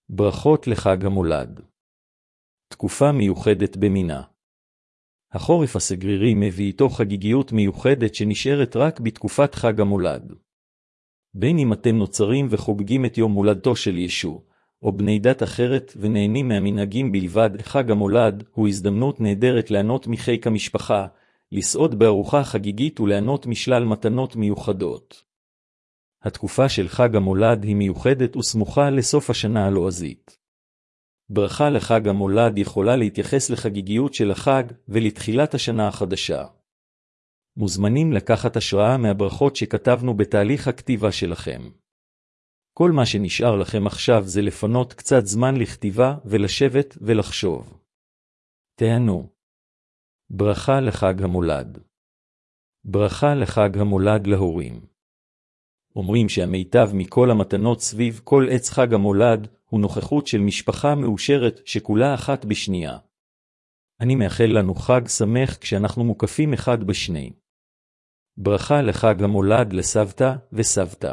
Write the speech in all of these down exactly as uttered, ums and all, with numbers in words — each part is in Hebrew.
ברכות לחג המולד. תקופה מיוחדת במינה. החורף הסגרירי מביא איתו חגיגיות מיוחדת שנשארת רק בתקופת חג המולד. בין אם אתם נוצרים וחוגגים את יום הולדתו של ישו, או בני דת אחרת ונהנים מהמנהגים בלבד, חג המולד הוא הזדמנות נהדרת ליהנות מחיק המשפחה, לסעוד בארוחה חגיגית וליהנות משלל מתנות מיוחדות. התקופה של חג המולד היא מיוחדת וסמוכה לסוף השנה הלועזית. ברכה לחג המולד יכולה להתייחס לחגיגיות של החג ולתחילת השנה החדשה. מוזמנים לקחת השראה מהברכות שכתבנו בתהליך הכתיבה שלכם. כל מה שנשאר לכם עכשיו זה לפנות קצת זמן לכתיבה ולשבת ולחשוב. תהנו. ברכה לחג המולד. ברכה לחג המולד להורים. אומרים שהמיטב מכל המתנות סביב כל עץ חג המולד הוא נוכחות של משפחה מאושרת שכולה אחת בשנייה. אני מאחל לנו חג שמח כשאנחנו מוקפים אחד בשני. ברכה לחג המולד לסבתא וסבתא.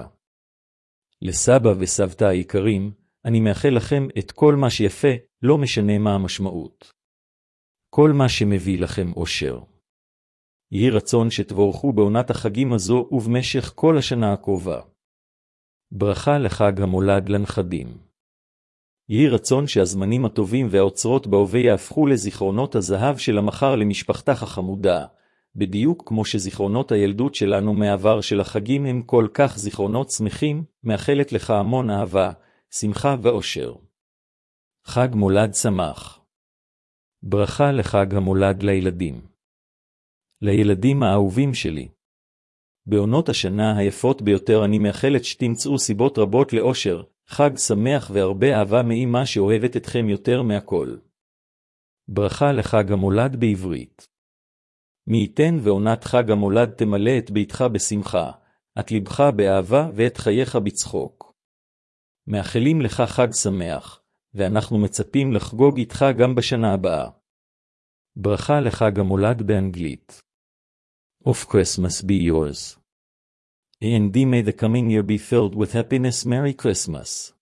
לסבא וסבתא היקרים, אני מאחל לכם את כל מה שיפה, לא משנה מה המשמעות. כל מה שמביא לכם אושר. יהי רצון שתבורכו בעונת החגים הזו ובמשך כל השנה הקרובה. ברכה לחג המולד לנכדים. יהי רצון שהזמנים הטובים והאוצרות בהווה יהפכו לזיכרונות הזהב של המחר למשפחתך החמודה, בדיוק כמו שזיכרונות הילדות שלנו מעבר של החגים הם כל כך זיכרונות שמחים. מאחלת לך המון אהבה, שמחה ואושר. חג מולד שמח. ברכה לחג המולד לילדים. לילדים האהובים שלי. בעונות השנה היפות ביותר אני מאחלת שתמצאו סיבות רבות לאושר, חג שמח והרבה אהבה מאמא שאוהבת אתכם יותר מהכל. ברכה לחג המולד בעברית. מי ייתן ועונת חג המולד תמלא את ביתך בשמחה, את לבך באהבה ואת חייך בצחוק. מאחלים לך חג שמח, ואנחנו מצפים לחגוג איתך גם בשנה הבאה. ברכה לחג המולד באנגלית. Of Christmas be yours. And may the coming year be filled with happiness. Merry Christmas.